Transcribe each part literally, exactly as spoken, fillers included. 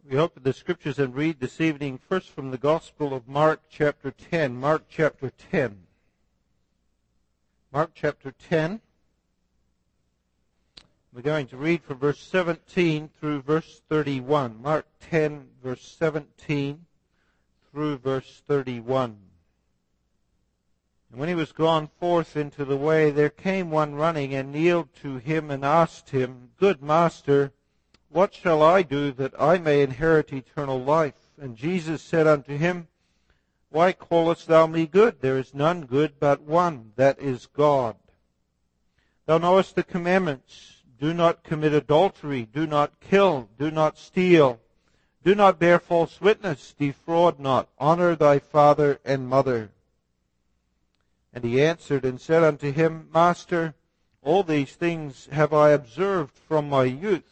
We open the Scriptures and read this evening first from the Gospel of Mark chapter ten. Mark chapter ten. Mark chapter ten. We're going to read from verse seventeen through verse thirty-one. Mark ten, verse seventeen through verse thirty-one. And when he was gone forth into the way, there came one running and kneeled to him and asked him, Good Master, what shall I do that I may inherit eternal life? And Jesus said unto him, Why callest thou me good? There is none good but one, that is God. Thou knowest the commandments. Do not commit adultery. Do not kill. Do not steal. Do not bear false witness. Defraud not. Honor thy father and mother. And he answered and said unto him, Master, all these things have I observed from my youth.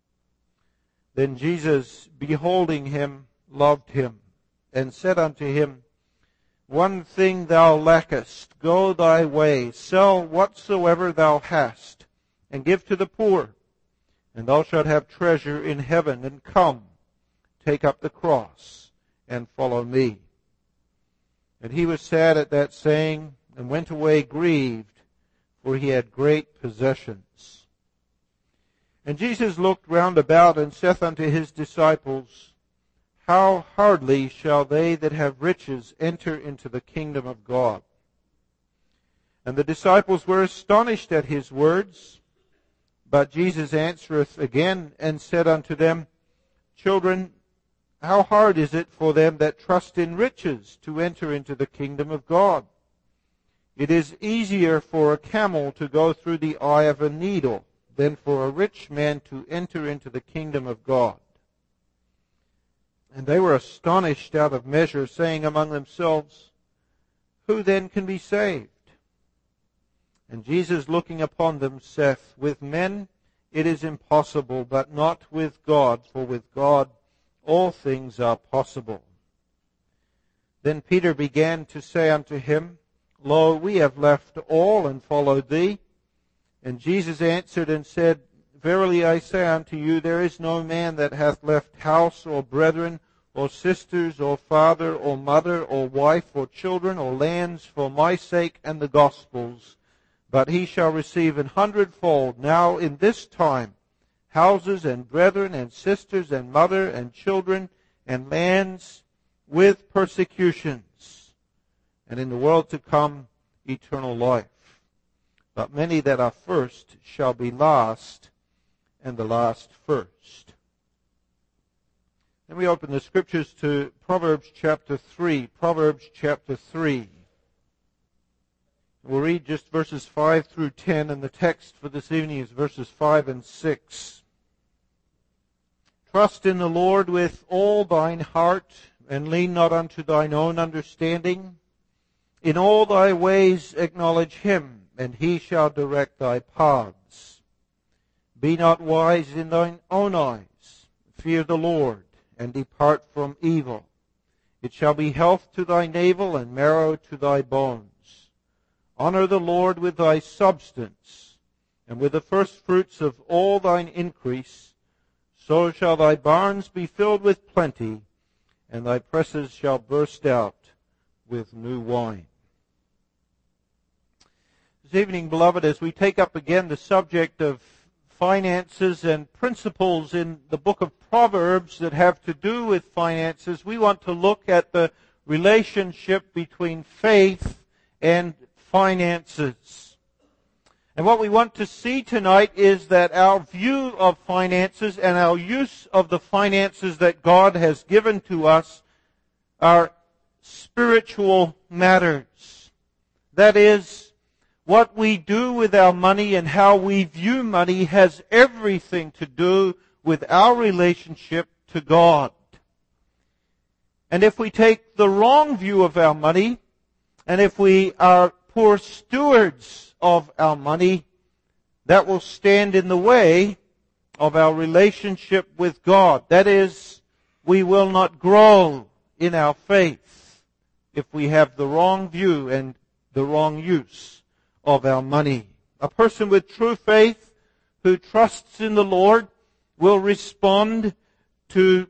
Then Jesus, beholding him, loved him, and said unto him, One thing thou lackest. Go thy way, sell whatsoever thou hast, and give to the poor, and thou shalt have treasure in heaven. And come, take up the cross, and follow me. And he was sad at that saying, and went away grieved, for he had great possessions. And Jesus looked round about, and saith unto his disciples, How hardly shall they that have riches enter into the kingdom of God? And the disciples were astonished at his words. But Jesus answereth again, and said unto them, Children, how hard is it for them that trust in riches to enter into the kingdom of God? It is easier for a camel to go through the eye of a needle than for a rich man to enter into the kingdom of God. And they were astonished out of measure, saying among themselves, Who then can be saved? And Jesus, looking upon them, saith, With men it is impossible, but not with God, for with God all things are possible. Then Peter began to say unto him, Lo, we have left all and followed thee. And Jesus answered and said, Verily I say unto you, there is no man that hath left house or brethren or sisters or father or mother or wife or children or lands for my sake and the gospel's, but he shall receive an hundredfold now in this time houses and brethren and sisters and mother and children and lands with persecutions, and in the world to come eternal life. But many that are first shall be last, and the last first. Then we open the Scriptures to Proverbs chapter three. Proverbs chapter three. We'll read just verses five through ten, and the text for this evening is verses five and six. Trust in the Lord with all thine heart, and lean not unto thine own understanding. In all thy ways acknowledge him, and he shall direct thy paths. Be not wise in thine own eyes. Fear the Lord, and depart from evil. It shall be health to thy navel, and marrow to thy bones. Honor the Lord with thy substance, and with the firstfruits of all thine increase. So shall thy barns be filled with plenty, and thy presses shall burst out with new wine. This evening, beloved, as we take up again the subject of finances and principles in the book of Proverbs that have to do with finances, we want to look at the relationship between faith and finances. And what we want to see tonight is that our view of finances and our use of the finances that God has given to us are spiritual matters. That is, what we do with our money and how we view money has everything to do with our relationship to God. And if we take the wrong view of our money, and if we are poor stewards of our money, that will stand in the way of our relationship with God. That is, we will not grow in our faith if we have the wrong view and the wrong use of our money. A person with true faith who trusts in the Lord will respond to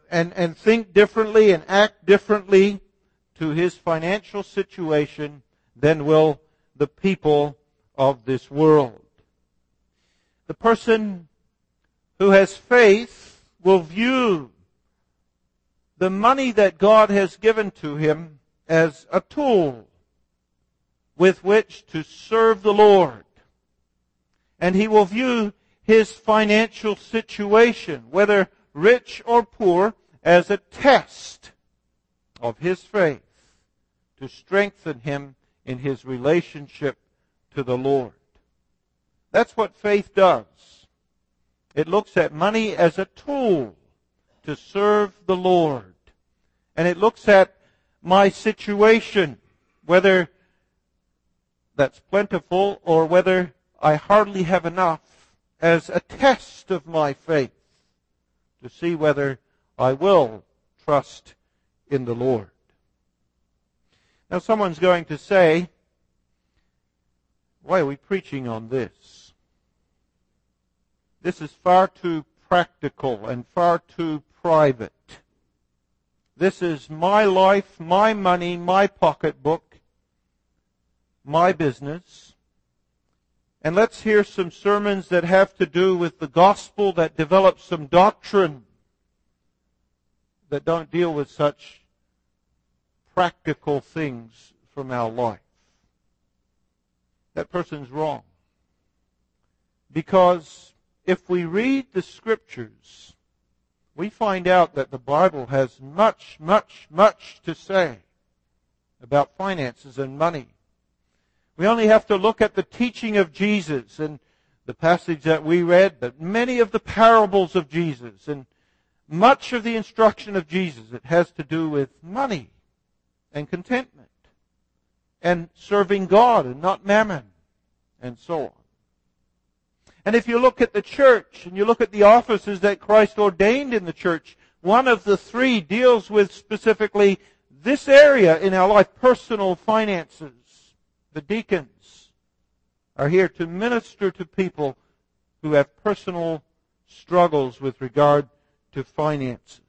and, and think differently and act differently to his financial situation than will the people of this world. The person who has faith will view the money that God has given to him as a tool with which to serve the Lord. And he will view his financial situation, whether rich or poor, as a test of his faith to strengthen him in his relationship to the Lord. That's what faith does. It looks at money as a tool to serve the Lord. And it looks at my situation, whether that's plentiful or whether I hardly have enough, as a test of my faith to see whether I will trust in the Lord. Now someone's going to say, why are we preaching on this? This is far too practical and far too private. This is my life, my money, my pocketbook, my business. And let's hear some sermons that have to do with the gospel, that develop some doctrine, that don't deal with such practical things from our life. That person's wrong. Because if we read the Scriptures, we find out that the Bible has much, much, much to say about finances and money. We only have to look at the teaching of Jesus and the passage that we read, but many of the parables of Jesus and much of the instruction of Jesus, it has to do with money and contentment and serving God and not mammon and so on. And if you look at the church and you look at the offices that Christ ordained in the church, one of the three deals with specifically this area in our life, personal finances. The deacons are here to minister to people who have personal struggles with regard to finances.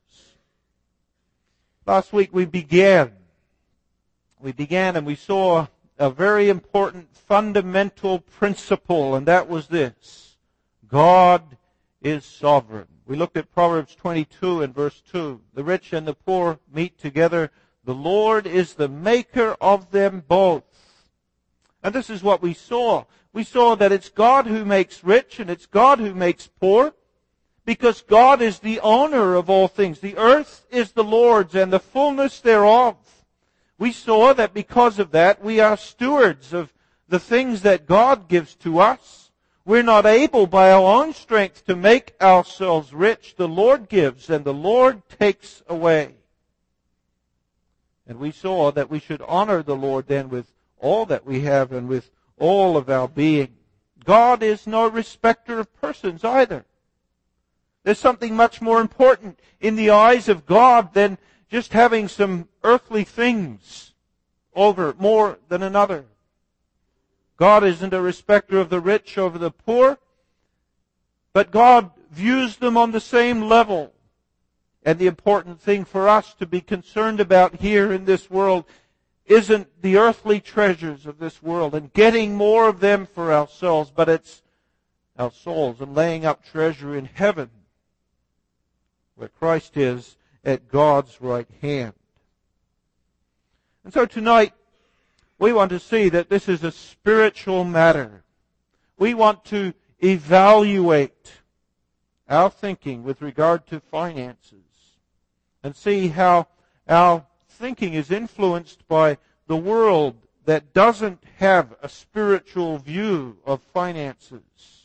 Last week we began. We began and we saw a very important fundamental principle, and that was this: God is sovereign. We looked at Proverbs twenty-two and verse two. The rich and the poor meet together. The Lord is the maker of them both. And this is what we saw. We saw that it's God who makes rich and it's God who makes poor, because God is the owner of all things. The earth is the Lord's and the fullness thereof. We saw that because of that, we are stewards of the things that God gives to us. We're not able by our own strength to make ourselves rich. The Lord gives and the Lord takes away. And we saw that we should honor the Lord then with all that we have and with all of our being. God is no respecter of persons either. There's something much more important in the eyes of God than just having some earthly things over more than another. God isn't a respecter of the rich over the poor, but God views them on the same level. And the important thing for us to be concerned about here in this world isn't the earthly treasures of this world and getting more of them for ourselves, but it's our souls and laying up treasure in heaven, where Christ is at God's right hand. And so tonight, we want to see that this is a spiritual matter. We want to evaluate our thinking with regard to finances and see how our thinking is influenced by the world that doesn't have a spiritual view of finances.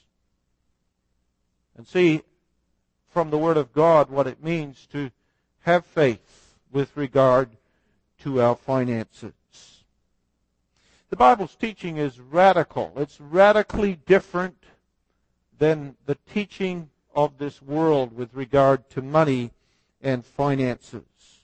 And see from the Word of God what it means to have faith with regard to our finances. The Bible's teaching is radical. It's radically different than the teaching of this world with regard to money and finances.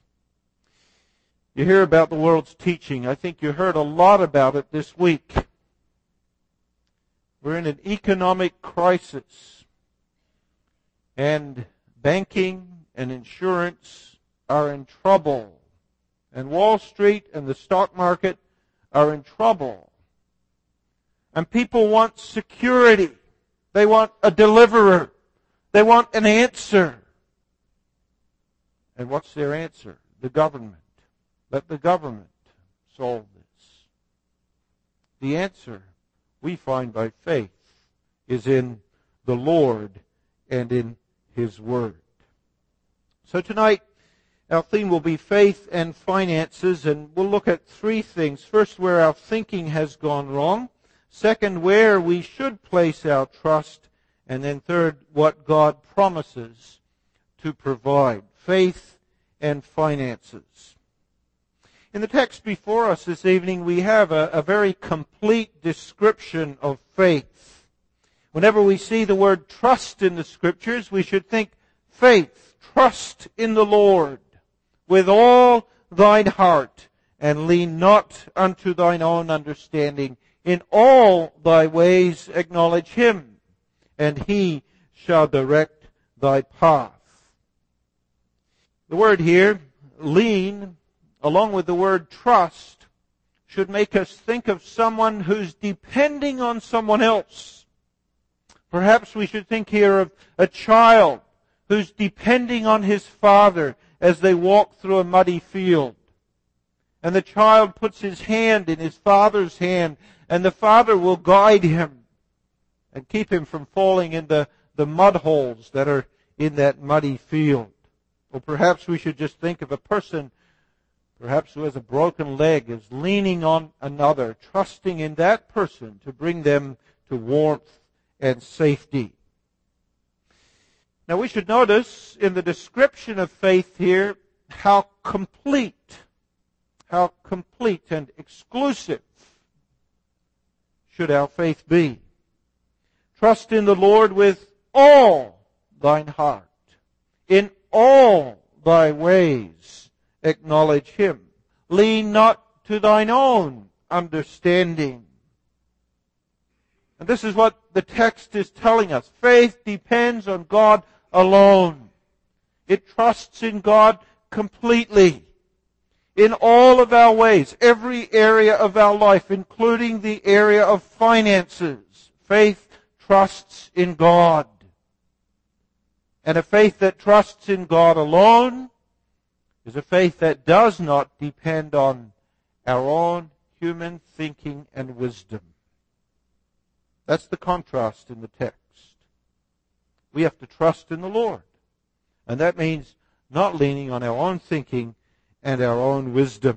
You hear about the world's teaching. I think you heard a lot about it this week. We're in an economic crisis. And banking and insurance are in trouble. And Wall Street and the stock market are in trouble. And people want security. They want a deliverer. They want an answer. And what's their answer? The government. Let the government solve this. The answer we find by faith is in the Lord and in His Word. So tonight, our theme will be faith and finances, and we'll look at three things. First, where our thinking has gone wrong. Second, where we should place our trust. And then third, what God promises to provide. Faith and finances. In the text before us this evening, we have a, a very complete description of faith. Whenever we see the word trust in the Scriptures, we should think faith, trust in the Lord with all thine heart, and lean not unto thine own understanding. In all thy ways acknowledge Him, and He shall direct thy path. The word here, lean, along with the word trust, should make us think of someone who's depending on someone else. Perhaps we should think here of a child who's depending on his father as they walk through a muddy field. And the child puts his hand in his father's hand, and the father will guide him and keep him from falling in the, the mud holes that are in that muddy field. Or perhaps we should just think of a person, perhaps who has a broken leg, is leaning on another, trusting in that person to bring them to warmth and safety. Now we should notice in the description of faith here how complete, how complete and exclusive should our faith be. Trust in the Lord with all thine heart. In all thy ways acknowledge Him. Lean not to thine own understanding. And this is what the text is telling us. Faith depends on God alone. It trusts in God completely. In all of our ways, every area of our life, including the area of finances, faith trusts in God. And a faith that trusts in God alone is a faith that does not depend on our own human thinking and wisdom. That's the contrast in the text. We have to trust in the Lord. And that means not leaning on our own thinking and our own wisdom.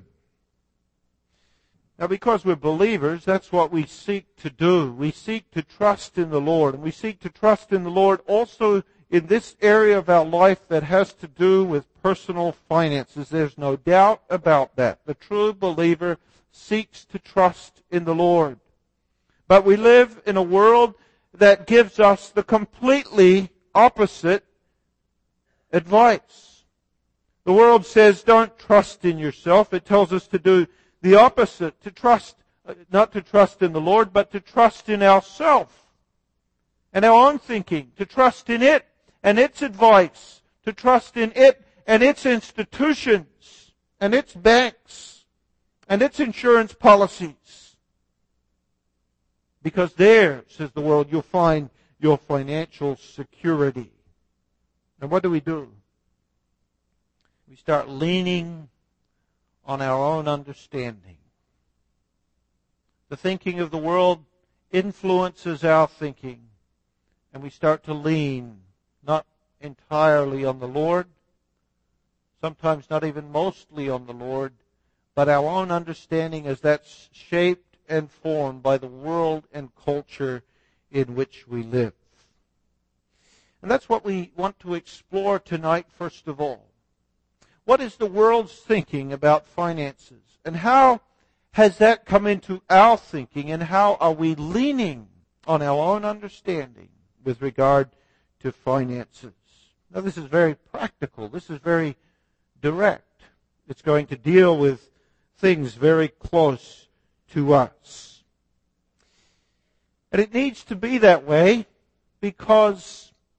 Now, because we're believers, that's what we seek to do. We seek to trust in the Lord. And we seek to trust in the Lord also in this area of our life that has to do with personal finances. There's no doubt about that. The true believer seeks to trust in the Lord. But we live in a world that gives us the completely opposite advice. The world says don't trust in yourself. It tells us to do the opposite, to trust, not to trust in the Lord, but to trust in ourselves and our own thinking, to trust in it and its advice, to trust in it and its institutions and its banks and its insurance policies. Because there, says the world, you'll find your financial security. And what do we do? We start leaning on our own understanding. The thinking of the world influences our thinking, and we start to lean not entirely on the Lord, sometimes not even mostly on the Lord, but our own understanding as that's shaped and formed by the world and culture in which we live. And that's what we want to explore tonight, first of all. What is the world's thinking about finances? And how has that come into our thinking? And how are we leaning on our own understanding with regard to finances? Now, this is very practical. This is very direct. It's going to deal with things very close to us. And it needs to be that way because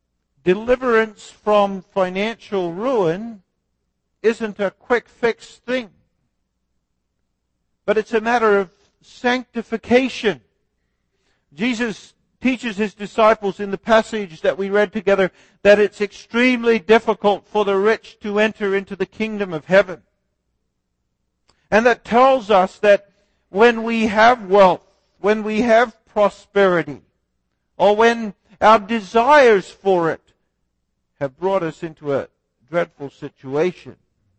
deliverance from financial ruin isn't a quick fix thing, but it's a matter of sanctification. Jesus teaches his disciples in the passage that we read together that it's extremely difficult for the rich to enter into the kingdom of heaven. And that tells us that when we have wealth, when we have prosperity, or when our desires for it have brought us into a dreadful situation,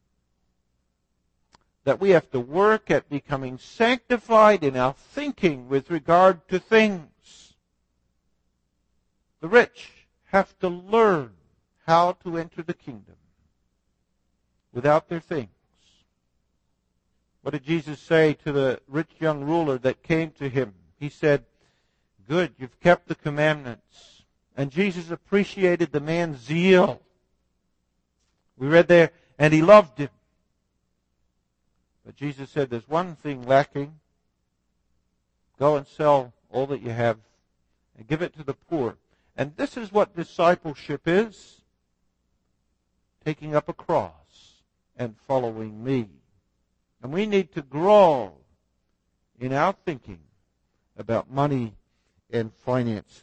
that we have to work at becoming sanctified in our thinking with regard to things. The rich have to learn how to enter the kingdom without their things. What did Jesus say to the rich young ruler that came to him? He said, "Good, you've kept the commandments." And Jesus appreciated the man's zeal. We read there, and he loved him. But Jesus said, there's one thing lacking. Go and sell all that you have and give it to the poor. And this is what discipleship is. Taking up a cross and following me. And we need to grow in our thinking about money and finances.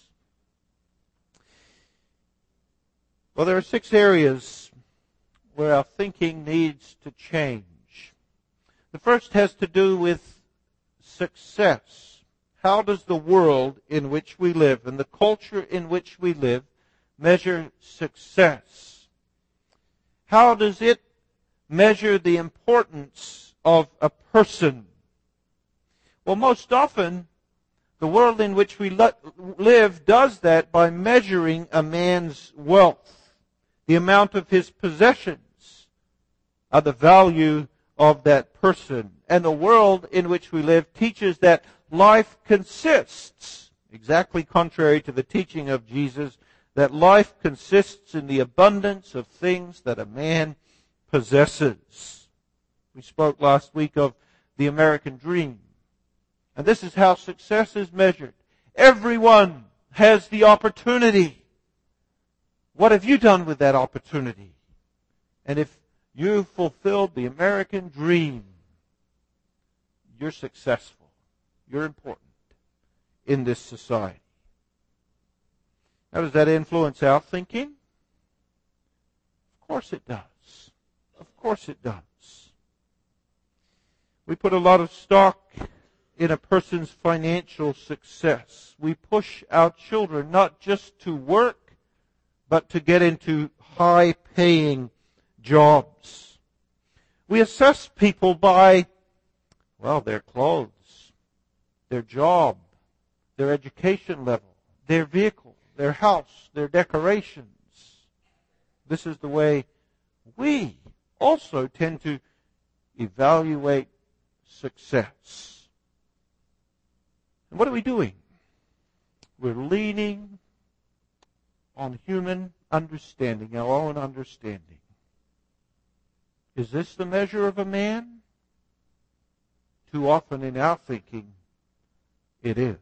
Well, there are six areas where our thinking needs to change. The first has to do with success. How does the world in which we live and the culture in which we live measure success? How does it measure the importance of a person? Well, most often, the world in which we live does that by measuring a man's wealth. The amount of his possessions are the value of that person. And the world in which we live teaches that life consists, exactly contrary to the teaching of Jesus, that life consists in the abundance of things that a man possesses. We spoke last week of the American dream. And this is how success is measured. Everyone has the opportunity. What have you done with that opportunity? And if you fulfilled the American dream, you're successful. You're important in this society. How does that influence our thinking? Of course it does. Of course it does. We put a lot of stock in a person's financial success. We push our children not just to work, but to get into high-paying jobs. We assess people by, well, their clothes, their job, their education level, their vehicle, their house, their decorations. This is the way we also tend to evaluate success. And what are we doing? We're leaning on human understanding, our own understanding. Is this the measure of a man? Too often in our thinking, it is.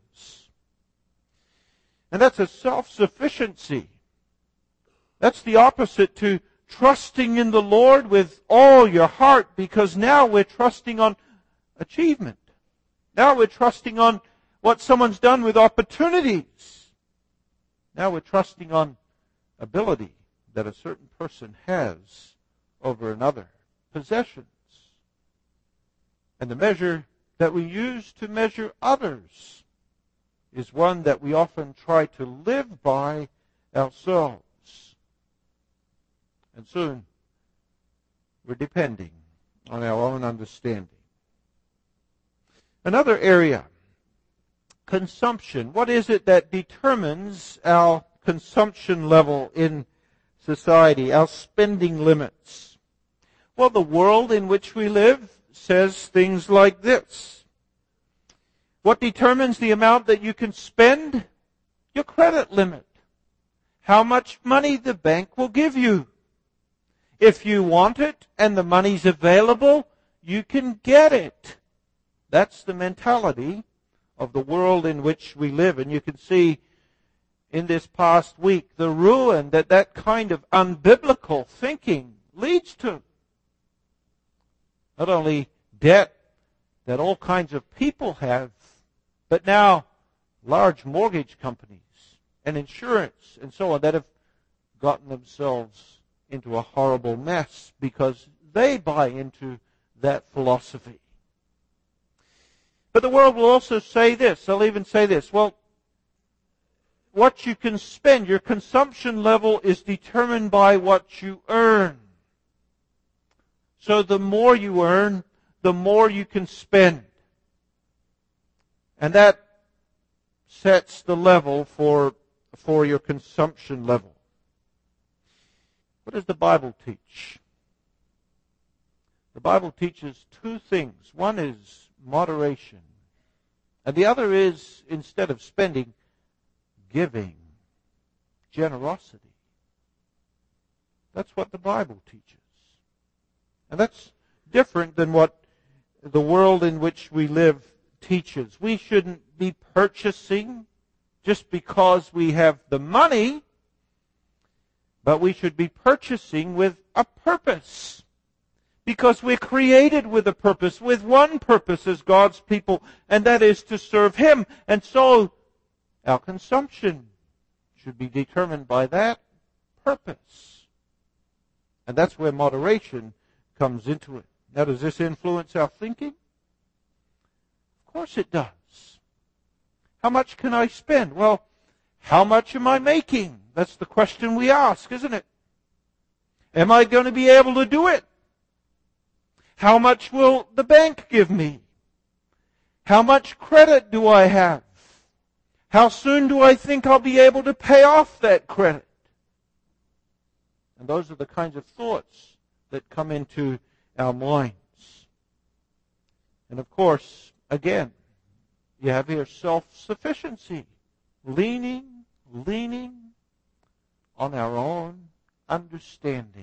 And that's a self-sufficiency. That's the opposite to trusting in the Lord with all your heart, because now we're trusting on achievement. Now we're trusting on what someone's done with opportunities. Now we're trusting on ability that a certain person has over another. Possessions. And the measure that we use to measure others is one that we often try to live by ourselves. And soon we're depending on our own understanding. Another area, consumption. What is it that determines our consumption level in society, our spending limits? Well, the world in which we live says things like this. What determines the amount that you can spend? Your credit limit. How much money the bank will give you. If you want it and the money's available, you can get it. That's the mentality of the world in which we live. And you can see in this past week, the ruin that that kind of unbiblical thinking leads to. Not only debt that all kinds of people have, but now large mortgage companies and insurance and so on that have gotten themselves into a horrible mess because they buy into that philosophy. But the world will also say this. They'll even say this. Well, what you can spend, your consumption level is determined by what you earn. So the more you earn, the more you can spend. And that sets the level for, for your consumption level. What does the Bible teach? The Bible teaches two things. One is moderation. And the other is, instead of spending, giving. Generosity. That's what the Bible teaches. And that's different than what the world in which we live teaches. We shouldn't be purchasing just because we have the money, but we should be purchasing with a purpose. Because we're created with a purpose, with one purpose as God's people, and that is to serve Him. And so our consumption should be determined by that purpose. And that's where moderation comes into it. Now, does this influence our thinking? Of course it does. How much can I spend? Well, how much am I making? That's the question we ask, isn't it? Am I going to be able to do it? How much will the bank give me? How much credit do I have? How soon do I think I'll be able to pay off that credit? And those are the kinds of thoughts that come into our minds. And of course, again, you have here self-sufficiency, leaning, leaning on our own understanding.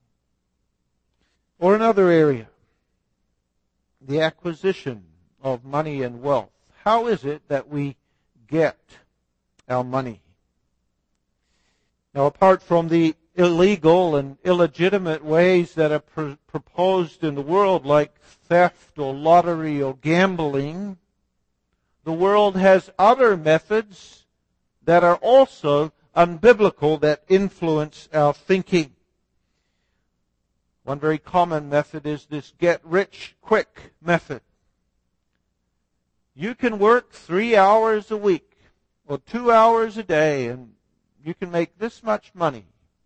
Or another area, the acquisition of money and wealth. How is it that we get our money? Now, apart from the illegal and illegitimate ways that are pr- proposed in the world, like theft or lottery or gambling, the world has other methods that are also unbiblical that influence our thinking. One very common method is this get-rich-quick method. You can work three hours a week or two hours a day and you can make this much money.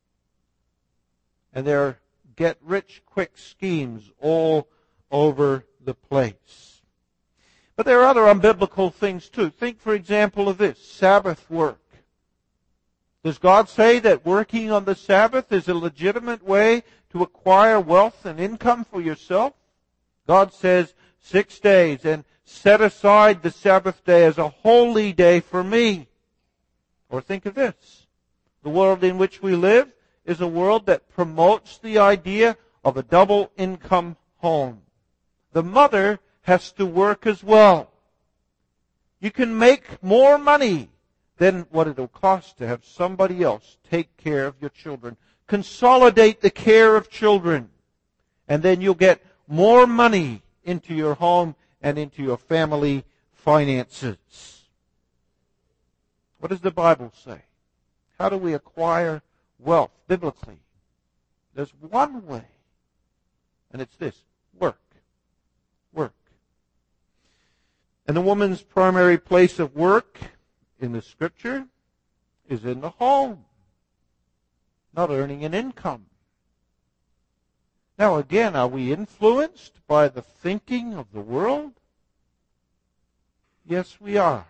And there are get-rich-quick schemes all over the place. But there are other unbiblical things too. Think, for example, of this, Sabbath work. Does God say that working on the Sabbath is a legitimate way to acquire wealth and income for yourself? God says six days and set aside the Sabbath day as a holy day for me. Or think of this. The world in which we live is a world that promotes the idea of a double income home. The mother has to work as well. You can make more money than what it will cost to have somebody else take care of your children. Consolidate the care of children, and then you'll get more money into your home and into your family finances. What does the Bible say? How do we acquire wealth biblically? There's one way, and it's this: work. Work. And the woman's primary place of work in the Scripture is in the home, not earning an income. Now again, are we influenced by the thinking of the world? Yes, we are.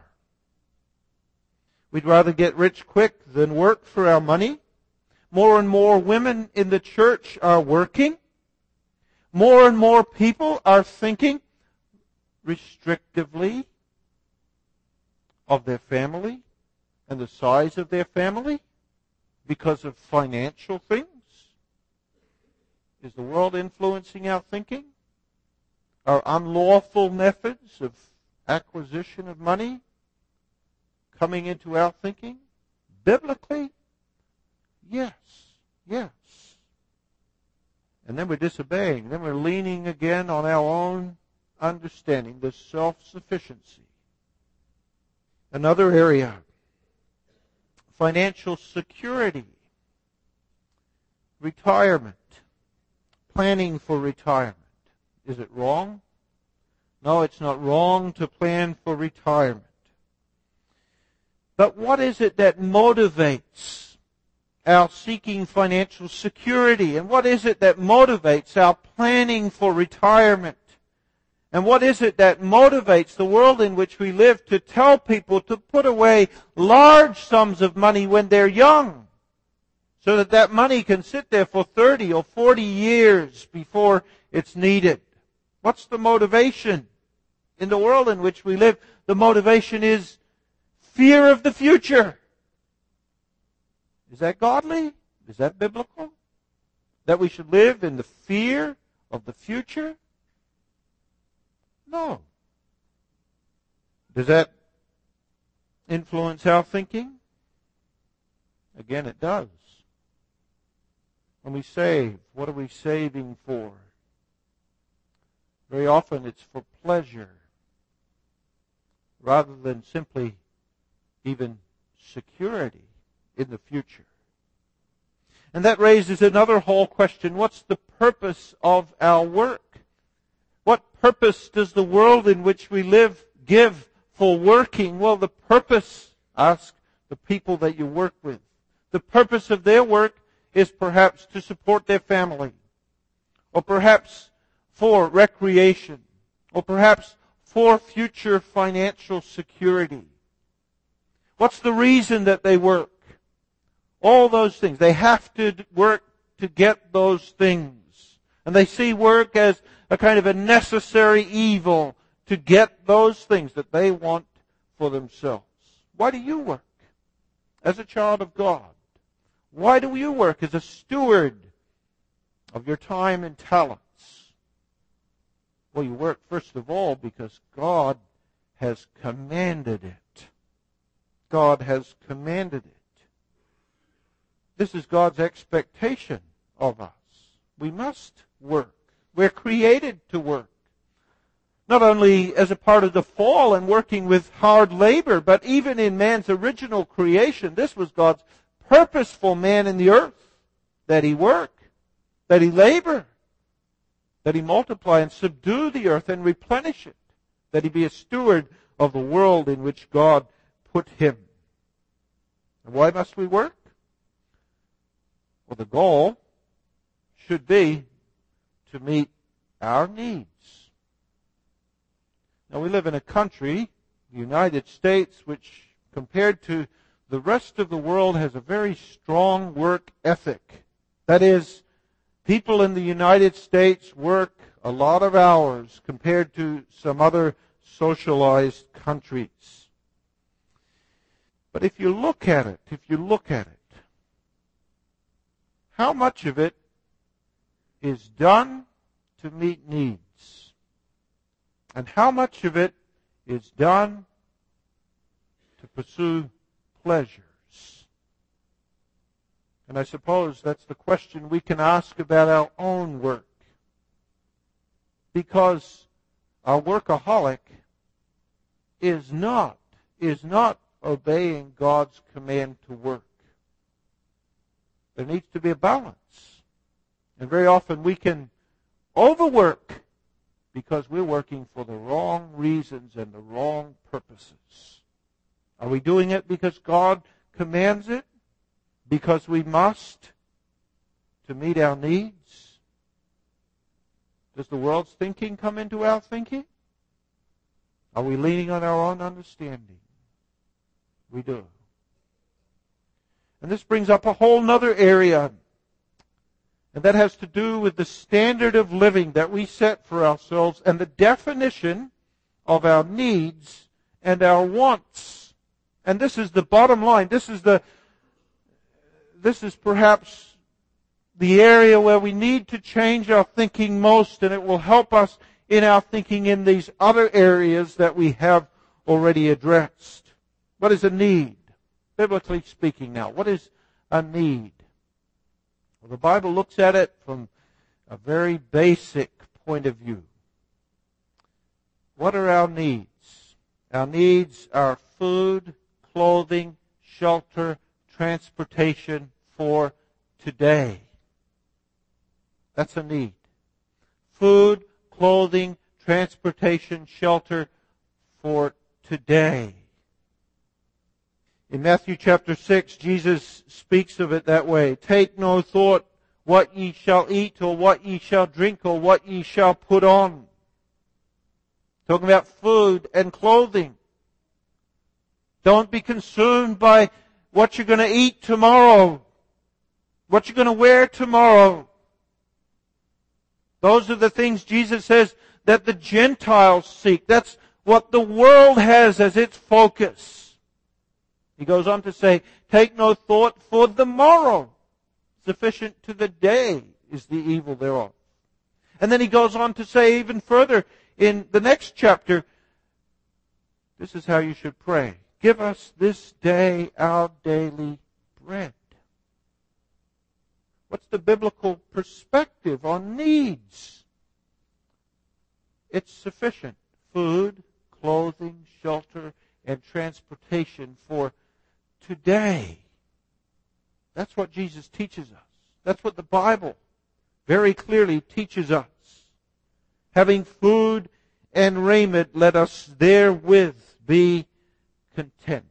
We'd rather get rich quick than work for our money. More and more women in the church are working. More and more people are thinking restrictively of their family and the size of their family because of financial things. Is the world influencing our thinking? Are unlawful methods of acquisition of money coming into our thinking? biblically, yes, yes. And then we're disobeying. Then we're leaning again on our own understanding, the self-sufficiency. Another area, financial security, retirement, planning for retirement. Is it wrong? No, it's not wrong to plan for retirement. But what is it that motivates our seeking financial security? And what is it that motivates our planning for retirement? And what is it that motivates the world in which we live to tell people to put away large sums of money when they're young, so that that money can sit there for thirty or forty years before it's needed? What's the motivation? In the world in which we live, the motivation is fear of the future. Is that godly? Is that biblical? That we should live in the fear of the future? No. Does that influence our thinking? Again, it does. When we save, what are we saving for? Very often it's for pleasure, rather than simply even security in the future. And that raises another whole question. What's the purpose of our work? What purpose does the world in which we live give for working? Well, the purpose, ask the people that you work with. The purpose of their work is perhaps to support their family, or perhaps for recreation, or perhaps for future financial security. What's the reason that they work? All those things. They have to work to get those things. And they see work as a kind of a necessary evil to get those things that they want for themselves. Why do you work as a child of God? Why do you work as a steward of your time and talents? Well, you work first of all because God has commanded it. God has commanded it. This is God's expectation of us. We must work. We're created to work. Not only as a part of the fall and working with hard labor, but even in man's original creation, this was God's purpose for man in the earth, that he work, that he labor, that he multiply and subdue the earth and replenish it, that he be a steward of the world in which God put him. And why must we work? Well, the goal should be to meet our needs. Now, we live in a country, the United States, which compared to the rest of the world has a very strong work ethic. That is, people in the United States work a lot of hours compared to some other socialized countries. But if you look at it, if you look at it, how much of it is done to meet needs? And how much of it is done to pursue pleasures? And I suppose that's the question we can ask about our own work. Because a workaholic is not, is not obeying God's command to work. There needs to be a balance. And very often we can overwork because we're working for the wrong reasons and the wrong purposes. Are we doing it because God commands it? Because we must to meet our needs? Does the world's thinking come into our thinking? Are we leaning on our own understanding? We do. And this brings up a whole other area, and that has to do with the standard of living that we set for ourselves and the definition of our needs and our wants. And this is the bottom line. This is the this is perhaps the area where we need to change our thinking most, and it will help us in our thinking in these other areas that we have already addressed. What is a need? biblically speaking now, what is a need? Well, the Bible looks at it from a very basic point of view. What are our needs? Our needs are food, clothing, shelter, transportation for today. That's a need. Food, clothing, transportation, shelter for today. In Matthew chapter six, Jesus speaks of it that way. Take no thought what ye shall eat or what ye shall drink or what ye shall put on. Talking about food and clothing. Don't be consumed by what you're going to eat tomorrow, what you're going to wear tomorrow. Those are the things Jesus says that the Gentiles seek. That's what the world has as its focus. He goes on to say, take no thought for the morrow. Sufficient to the day is the evil thereof. And then he goes on to say even further in the next chapter, this is how you should pray. Give us this day our daily bread. What's the biblical perspective on needs? It's sufficient. Food, clothing, shelter, and transportation for today. That's what Jesus teaches us. That's what the Bible very clearly teaches us. Having food and raiment, let us therewith be content.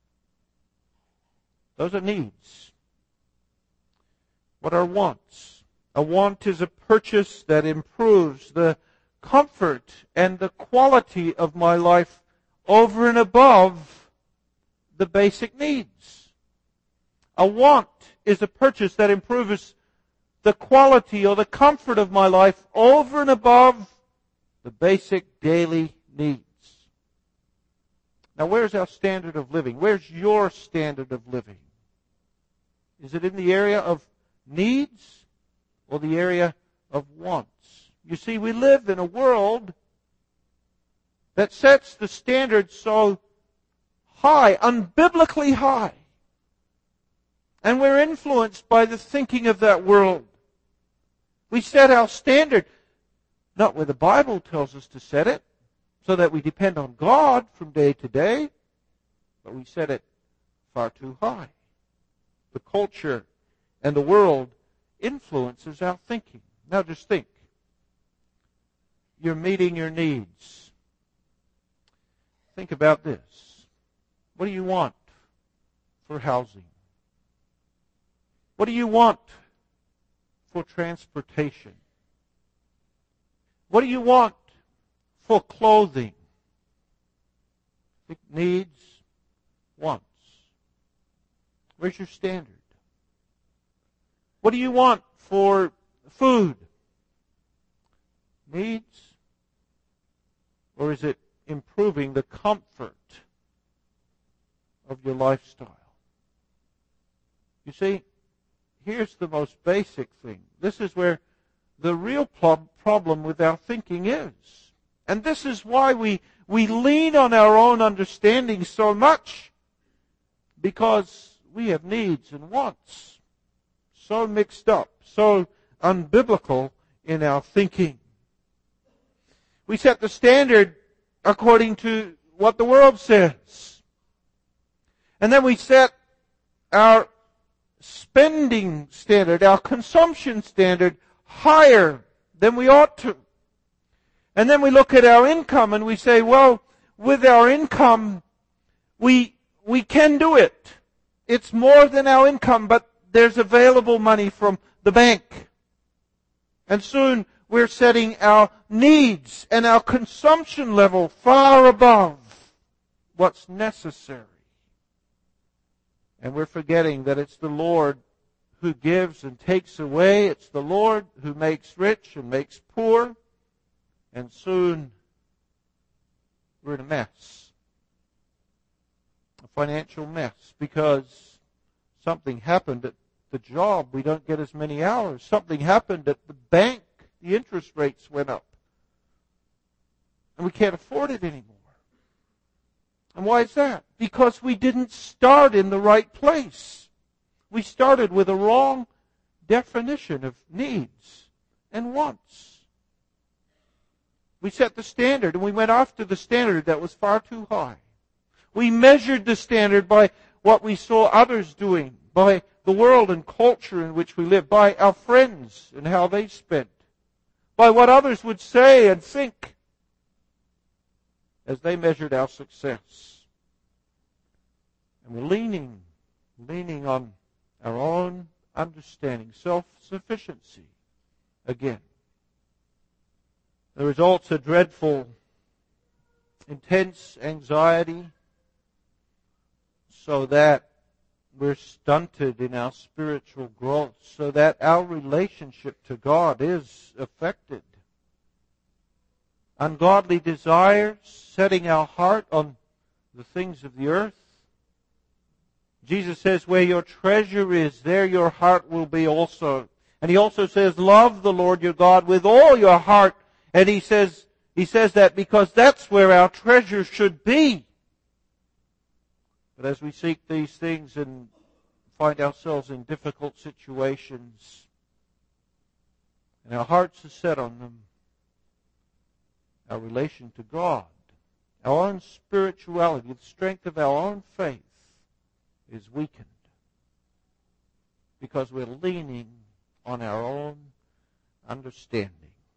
Those are needs. What are wants? A want is a purchase that improves the comfort and the quality of my life over and above the basic needs. A want is a purchase that improves the quality or the comfort of my life over and above the basic daily needs. Now, where's our standard of living? Where's your standard of living? Is it in the area of needs or the area of wants? You see, we live in a world that sets the standard so high, unbiblically high. And we're influenced by the thinking of that world. We set our standard not where the Bible tells us to set it, so that we depend on God from day to day, but we set it far too high. The culture and the world influences our thinking. Now just think. You're meeting your needs. Think about this. What do you want for housing? What do you want for transportation? What do you want for clothing? Think needs, wants. Where's your standard? What do you want for food? Needs? Or is it improving the comfort of your lifestyle? You see, here's the most basic thing. This is where the real problem with our thinking is. And this is why we, we lean on our own understanding so much. Because we have needs and wants so mixed up, so unbiblical in our thinking. We set the standard according to what the world says. And then we set our spending standard, our consumption standard, higher than we ought to. And then we look at our income and we say, well, with our income, we, we can do it. It's more than our income, but there's available money from the bank. And soon we're setting our needs and our consumption level far above what's necessary. And we're forgetting that it's the Lord who gives and takes away. It's the Lord who makes rich and makes poor. And soon we're in a mess. A financial mess. Because something happened at the job. We don't get as many hours. Something happened at the bank. The interest rates went up. And we can't afford it anymore. And why is that? Because we didn't start in the right place. We started with a wrong definition of needs and wants. We set the standard, and we went after the standard that was far too high. We measured the standard by what we saw others doing, by the world and culture in which we live, by our friends and how they spent, by what others would say and think as they measured our success. And we're leaning, leaning on our own understanding, self-sufficiency again. The results are dreadful, intense anxiety, so that we're stunted in our spiritual growth, so that our relationship to God is affected. Ungodly desires, setting our heart on the things of the earth. Jesus says, where your treasure is, there your heart will be also. And he also says, love the Lord your God with all your heart. And he says, he says that because that's where our treasure should be. But as we seek these things and find ourselves in difficult situations, and our hearts are set on them, our relation to God, our own spirituality, the strength of our own faith is weakened because we're leaning on our own understanding.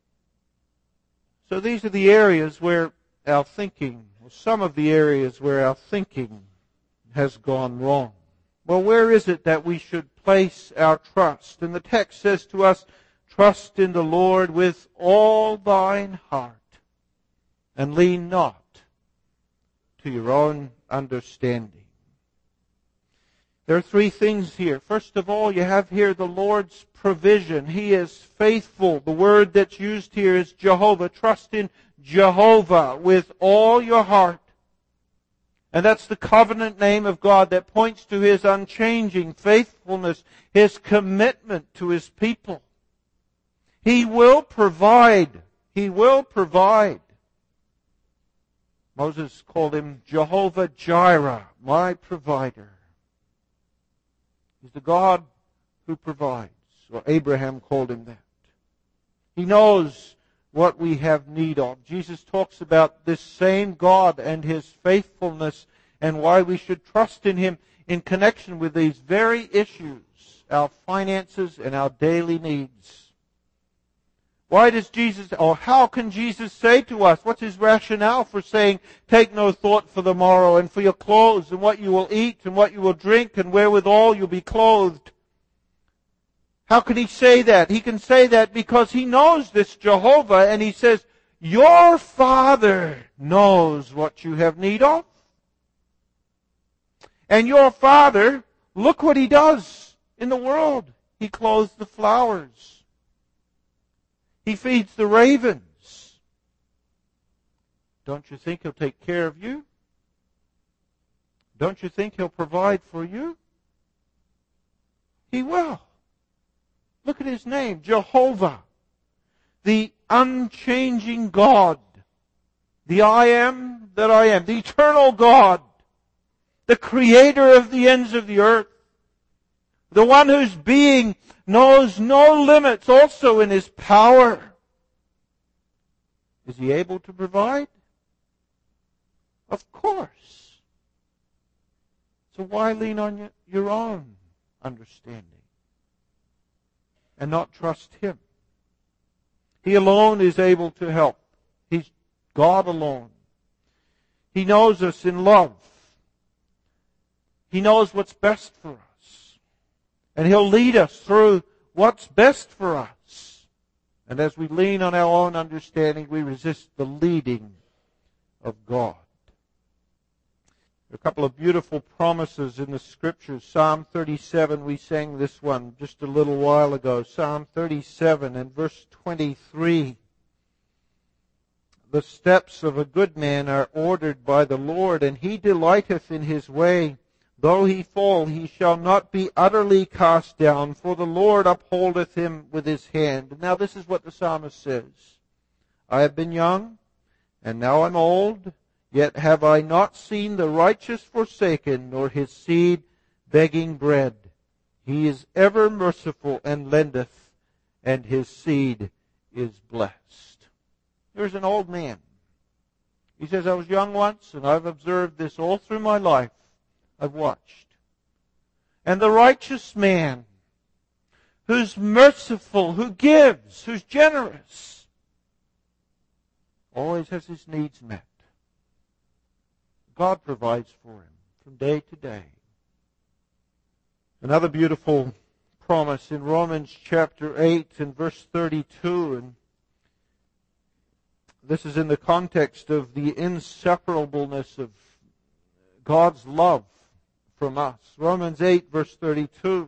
So these are the areas where our thinking, or some of the areas where our thinking has gone wrong. Well, where is it that we should place our trust? And the text says to us, trust in the Lord with all thine heart, and lean not to your own understanding. There are three things here. First of all, you have here the Lord's provision. He is faithful. The word that's used here is Jehovah. Trust in Jehovah with all your heart. And that's the covenant name of God that points to His unchanging faithfulness, His commitment to His people. He will provide. He will provide. Moses called Him Jehovah Jireh, my provider. He's the God who provides, or Abraham called Him that. He knows what we have need of. Jesus talks about this same God and His faithfulness and why we should trust in Him in connection with these very issues, our finances and our daily needs. Why does Jesus, or how can Jesus say to us, what's His rationale for saying, take no thought for the morrow and for your clothes and what you will eat and what you will drink and wherewithal you'll be clothed? How can He say that? He can say that because He knows this Jehovah, and He says, your Father knows what you have need of. And your Father, look what He does in the world. He clothes the flowers. He feeds the ravens. Don't you think He'll take care of you? Don't you think He'll provide for you? He will. Look at His name, Jehovah, the unchanging God, the I am that I am, the eternal God, the creator of the ends of the earth, the one whose being knows no limits, also in His power. Is He able to provide? Of course. So why lean on your own understanding and not trust Him? He alone is able to help. He's God alone. He knows us in love. He knows what's best for us. And He'll lead us through what's best for us. And as we lean on our own understanding, we resist the leading of God. A couple of beautiful promises in the Scriptures. Psalm thirty-seven, we sang this one just a little while ago. Psalm thirty-seven and verse twenty-three. The steps of a good man are ordered by the Lord, and He delighteth in his way. Though he fall, he shall not be utterly cast down, for the Lord upholdeth him with His hand. Now this is what the psalmist says. I have been young, and now I'm old, Yet have I not seen the righteous forsaken, nor his seed begging bread. He is ever merciful and lendeth, and his seed is blessed. Here's an old man. He says, I was young once, and I've observed this all through my life. I've watched. And the righteous man, who's merciful, who gives, who's generous, always has his needs met. God provides for him from day to day. Another beautiful promise in Romans chapter eight and verse thirty-two, and this is in the context of the inseparableness of God's love from us. Romans eight verse thirty-two.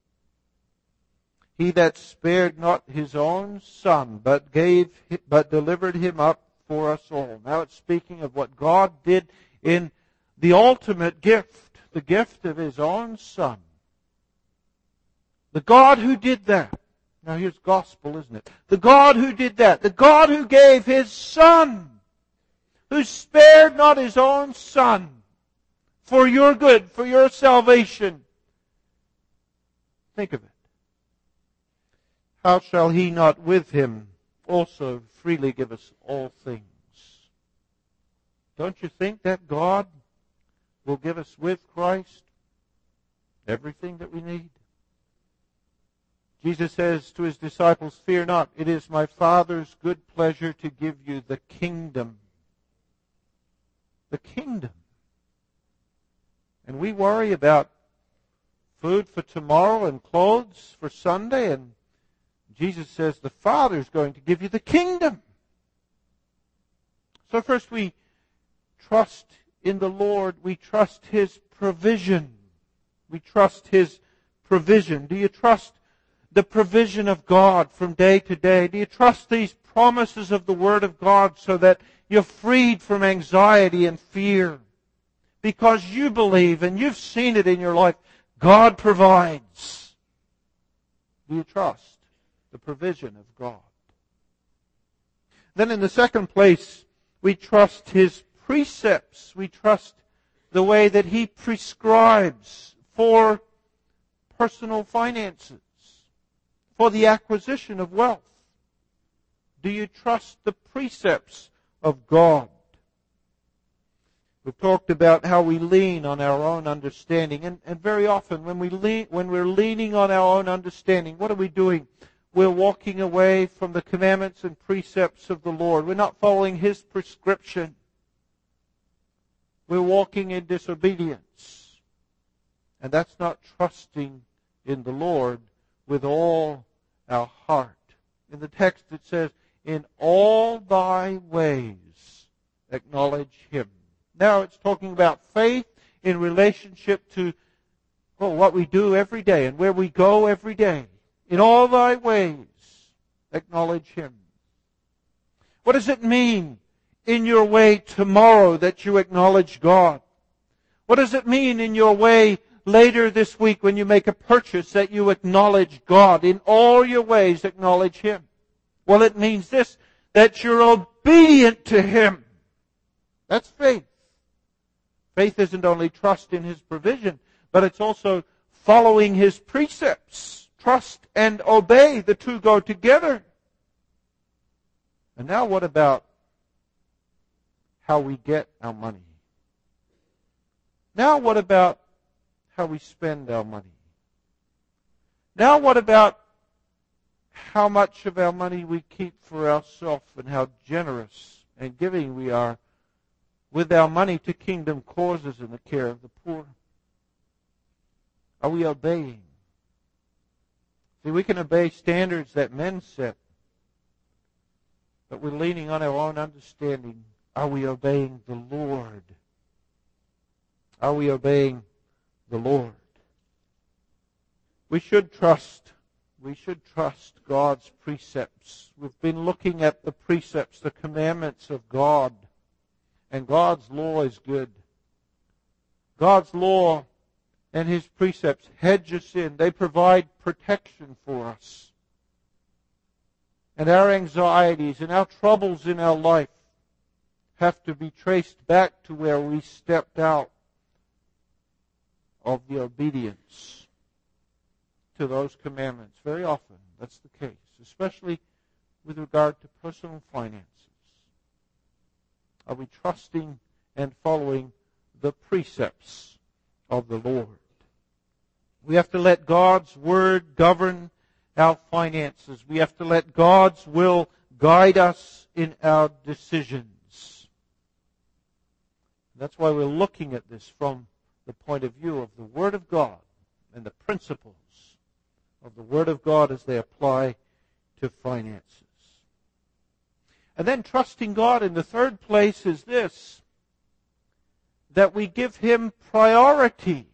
He that spared not his own son, but gave, but delivered him up for us all. Now it's speaking of what God did in the ultimate gift, the gift of his own son. The God who did that. Now here's gospel, isn't it? The God who did that. The God who gave his son. Who spared not his own son. For your good, for your salvation. Think of it. How shall he not with him also freely give us all things? Don't you think that God will give us with Christ everything that we need? Jesus says to his disciples, fear not, it is my Father's good pleasure to give you the kingdom. The kingdom. And we worry about food for tomorrow and clothes for Sunday, and Jesus says the Father's going to give you the kingdom. So first we trust in the Lord. We trust his provision. We trust his provision. Do you trust the provision of God from day to day? Do you trust these promises of the Word of God so that you're freed from anxiety and fear? Because you believe and you've seen it in your life. God provides. Do you trust the provision of God? Then in the second place, we trust his precepts. We trust the way that he prescribes for personal finances, for the acquisition of wealth. Do you trust the precepts of God? We've talked about how we lean on our own understanding, and, and very often when we lean, when we're leaning on our own understanding, what are we doing? We're walking away from the commandments and precepts of the Lord. We're not following his prescription. We're walking in disobedience. And that's not trusting in the Lord with all our heart. In the text it says, in all thy ways acknowledge him. Now it's talking about faith in relationship to well, what we do every day and where we go every day. In all thy ways acknowledge him. What does it mean in your way tomorrow that you acknowledge God? What does it mean in your way later this week when you make a purchase that you acknowledge God? In all your ways acknowledge him. Well, it means this, that you're obedient to him. That's faith. Faith isn't only trust in his provision, but it's also following his precepts. Trust and obey, the two go together. And now what about how we get our money? Now what about how we spend our money? Now what about how much of our money we keep for ourselves and how generous and giving we are with our money to kingdom causes and the care of the poor? Are we obeying? See, we can obey standards that men set, but we're leaning on our own understanding. Are we obeying the Lord? Are we obeying the Lord? We should trust. We should trust God's precepts. We've been looking at the precepts, the commandments of God. And God's law is good. God's law and his precepts hedge us in. They provide protection for us. And our anxieties and our troubles in our life have to be traced back to where we stepped out of the obedience to those commandments. Very often, that's the case, especially with regard to personal finances. Are we trusting and following the precepts of the Lord? We have to let God's Word govern our finances. We have to let God's will guide us in our decisions. That's why we're looking at this from the point of view of the Word of God and the principles of the Word of God as they apply to finances. And then trusting God in the third place is this, that we give Him priority,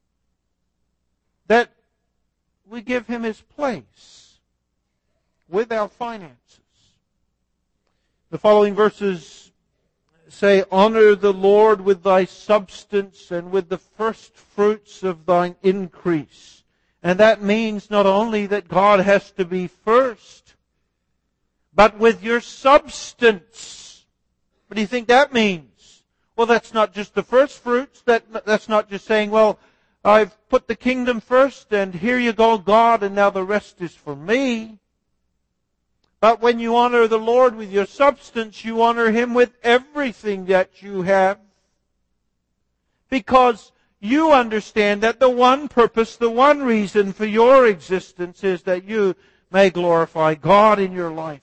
that we give Him His place with our finances. The following verses say, honor the Lord with thy substance and with the first fruits of thine increase. And that means not only that God has to be first, but with your substance. What do you think that means? Well, that's not just the first fruits. That, that's not just saying, well, I've put the kingdom first and here you go, God, and now the rest is for me. But when you honor the Lord with your substance, you honor Him with everything that you have. Because you understand that the one purpose, the one reason for your existence is that you may glorify God in your life.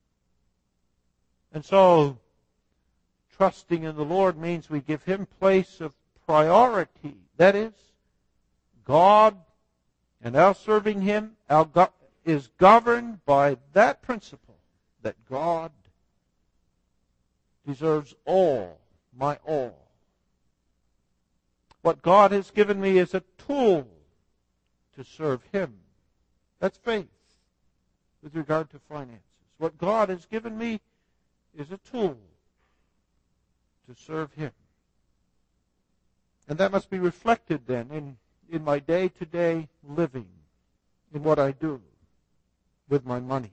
And so, trusting in the Lord means we give Him place of priority. That is, God and our serving Him our God, is governed by that principle that God deserves all, my all. What God has given me is a tool to serve Him. That's faith with regard to finances. What God has given me is a tool to serve Him. And that must be reflected then in, in my day-to-day living, in what I do with my money.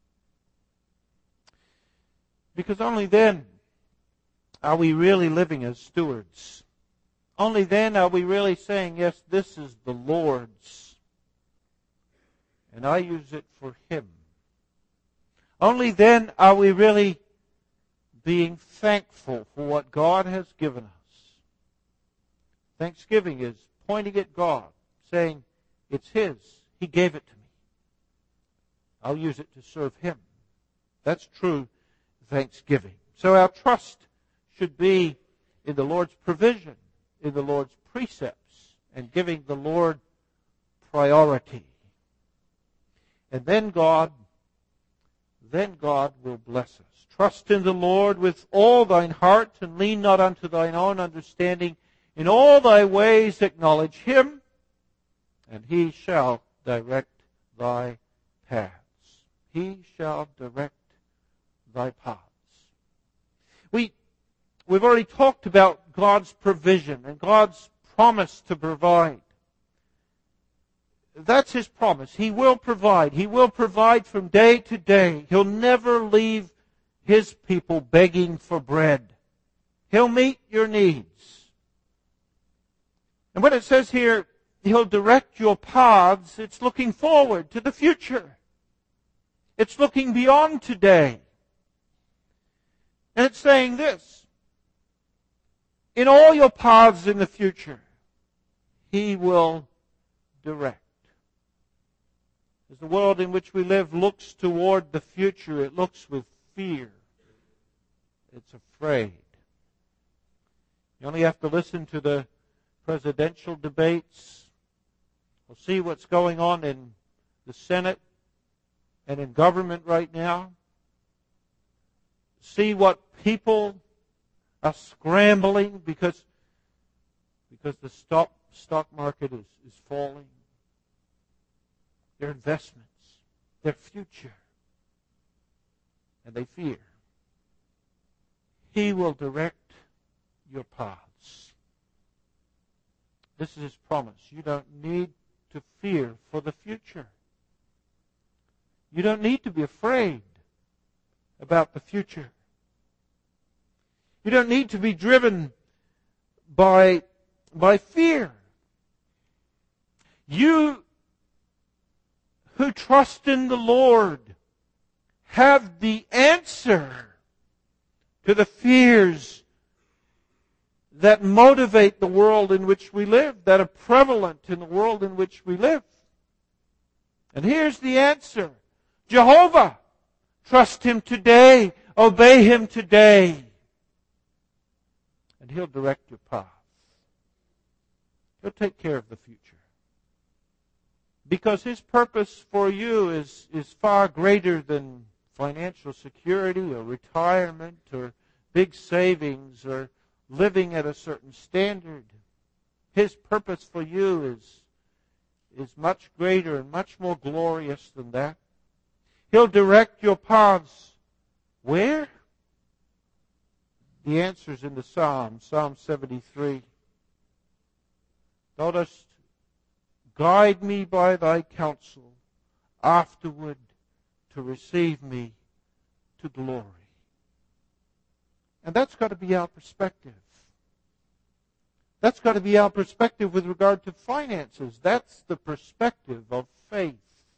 Because only then are we really living as stewards. Only then are we really saying, yes, this is the Lord's, and I use it for Him. Only then are we really being thankful for what God has given us. Thanksgiving is pointing at God, saying, it's His. He gave it to me. I'll use it to serve Him. That's true thanksgiving. So our trust should be in the Lord's provision, in the Lord's precepts, and giving the Lord priority. And then God, then God will bless us. Trust in the Lord with all thine heart, and lean not unto thine own understanding. In all thy ways acknowledge Him, and He shall direct thy paths. He shall direct thy paths. We, we've already talked about God's provision and God's promise to provide. That's His promise. He will provide. He will provide from day to day. He'll never leave His people begging for bread. He'll meet your needs. And when it says here, He'll direct your paths, it's looking forward to the future. It's looking beyond today. And it's saying this, in all your paths in the future, He will direct. As the world in which we live looks toward the future, it looks with fear. It's afraid. You only have to listen to the presidential debates, or see what's going on in the Senate and in government right now. See what people are scrambling because, because the stock, stock market is, is falling. Their investments, their future. And they fear. He will direct your paths. This is His promise. You don't need to fear for the future. You don't need to be afraid about the future. You don't need to be driven by, by fear. You who trust in the Lord have the answer to the fears that motivate the world in which we live, that are prevalent in the world in which we live. And here's the answer. Jehovah, trust Him today, obey Him today, and He'll direct your path. He'll take care of the future. Because His purpose for you is, is far greater than financial security or retirement or big savings or living at a certain standard. His purpose for you is, is much greater and much more glorious than that. He'll direct your paths. Where? The answer's in the Psalm, Psalm seventy-three. Thou dost guide me by thy counsel, afterward to receive me to glory. And that's got to be our perspective. That's got to be our perspective with regard to finances. That's the perspective of faith.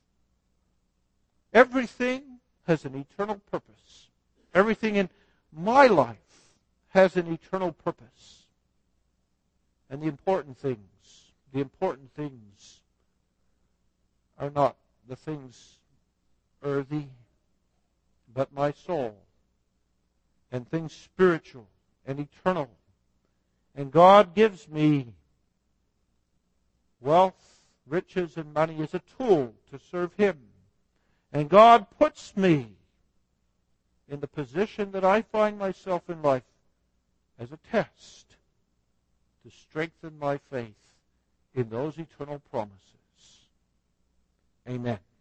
Everything has an eternal purpose. Everything in my life has an eternal purpose. And the important things, the important things are not the things earthy, but my soul, and things spiritual and eternal. And God gives me wealth, riches, and money as a tool to serve Him. And God puts me in the position that I find myself in life as a test to strengthen my faith in those eternal promises. Amen.